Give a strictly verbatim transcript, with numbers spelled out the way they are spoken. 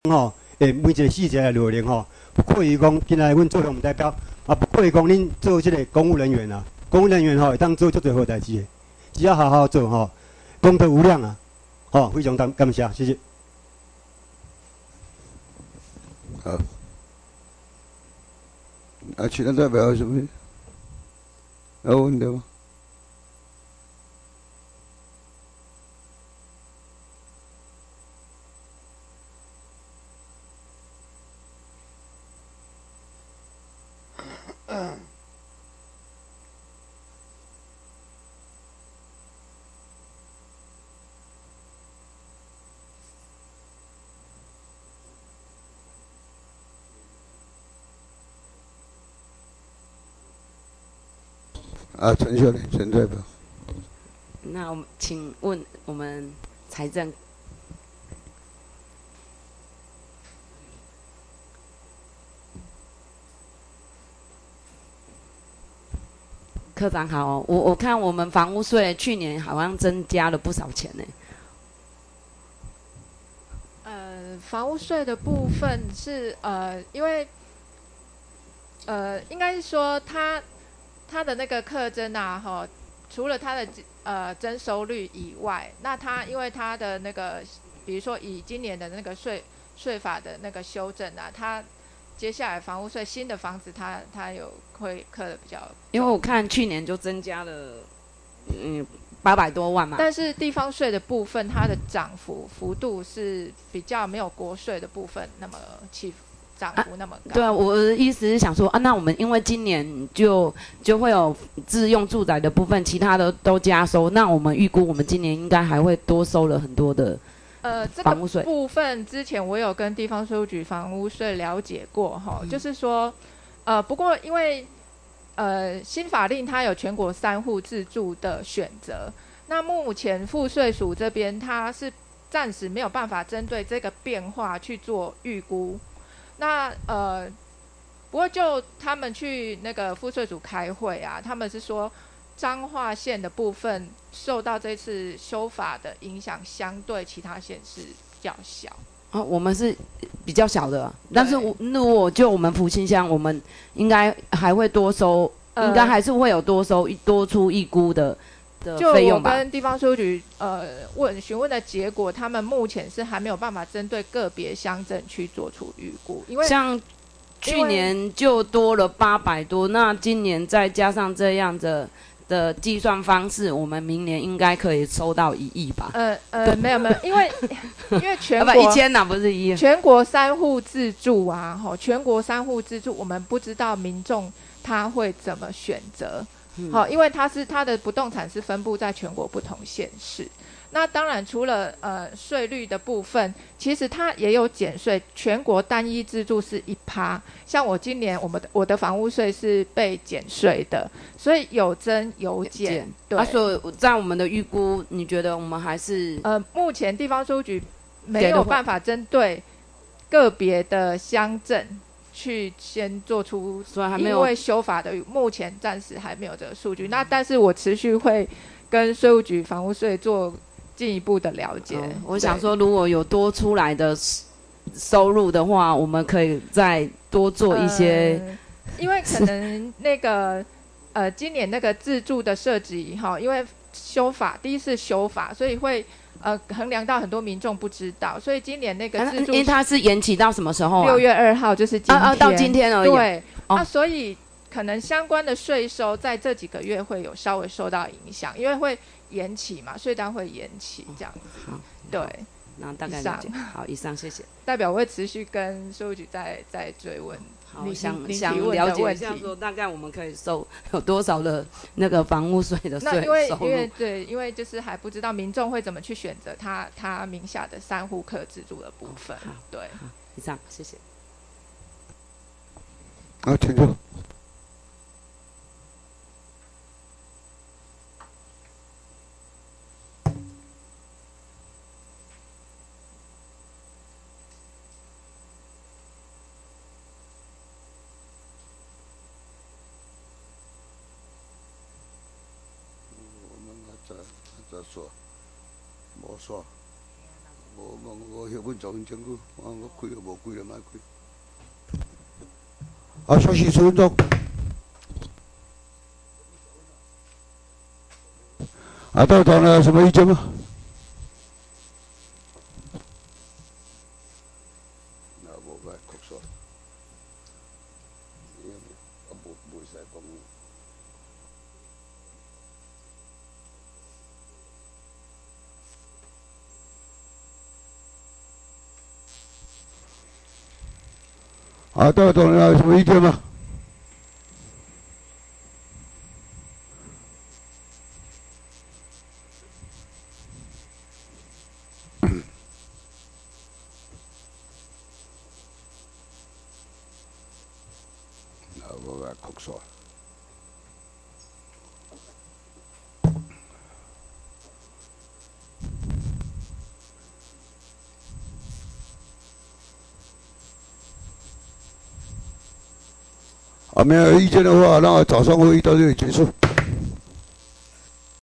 吼，诶，每一个细节的内容吼，不愧于讲今来阮做乡代表，啊，不愧于讲恁做即个公务人员啊，公务人员吼会当做足侪好代志的，只要好好做吼，功德无量啊！吼，非常感感谢，谢谢。 好，啊，其他代表有什么有问题吗？啊，陈秀莲，陈代表。 那我们请问我们财政科长好哦，我我看我们房屋税去年好像增加了不少钱呢。 呃，房屋税的部分是呃，因为呃，应该是说它它的那个课征啊，哈，除了它的呃征收率以外，那它因为它的那个，比如说以今年的那个税税法的那个修正啊，它接下来房屋税新的房子它它有会课的比较， 因为我看去年就增加了嗯八百多万嘛， 但是地方税的部分它的涨幅幅度是比较没有国税的部分那么起涨幅那么高。 啊对啊，我的意思是想说啊，那我们因为今年就就会有自用住宅的部分，其他的都加收，那我们预估我们今年应该还会多收了很多的呃，这个部分之前我有跟地方税务局房屋税了解过哈、嗯，就是说，呃，不过因为呃新法令它有全国三户自住的选择，那目前赋税署这边它是暂时没有办法针对这个变化去做预估。那呃，不过就他们去那个赋税署开会啊，他们是说彰化县的部分受到这次修法的影响，相对其他县市比较小。 哦，我们是比较小的，但是我如果就我们福清乡，我们应该还会多收，呃、应该还是会有多收多出一估的的费用吧。 就我跟地方税务局呃问询问的结果，他们目前是还没有办法针对个别乡镇去做出预估，因为像去年就多了八百多，那今年再加上这样的的计算方式，我们明年应该可以收到一亿吧？ 呃呃，没有没有，因为因为全国一千呐，不是一亿。 全国三户自住啊，吼，全国三户自住，我们不知道民众他会怎么选择，好、嗯，因为它是它的不动产是分布在全国不同县市。那当然，除了呃税率的部分，其实它也有减税。全国单一自住是一趴，像我今年我们的我的房屋税是被减税的，所以有增有减。对， 啊，所以在我们的预估，你觉得我们还是呃，目前地方税务局没有办法针对个别的乡镇去先做出，因为修法的目前暂时还没有这个数据。那但是我持续会跟税务局房屋税做进一步的了解、哦、 我想说如果有多出来的收入的话，我们可以再多做一些、呃、 因为可能那个呃今年那个自住的设置哈，因为修法第一次修法，所以会呃衡量到很多民众不知道，所以今年那个自住、 啊、因为它是延期到什么时候啊？ 六月二号就是今天、啊啊、到今天而已。 对， 哦、 啊所以可能相关的税收在这几个月会有稍微受到影响，因为会延期嘛，税单会延期这样子。 好， 对， 那大概理解。好，以上谢谢。 代表我会持续跟税务局再再追问。 好，想想了解一下，说大概我们可以收有多少的那个房屋税的税收入？ 那因为因为对，因为就是还不知道民众会怎么去选择他他名下的三户客自住的部分。对， 好，以上谢谢。 好，请坐。再说，无说。 无我我许阮做份证据，我我开了无开了，莫开。啊，消息十分钟。啊，道长呢？有什么意见吗？那无该哭说，啊无无使讲。啊，道长呢？有什么意见吗？哭说。啊，没有意见的话，那早上会议到这里结束。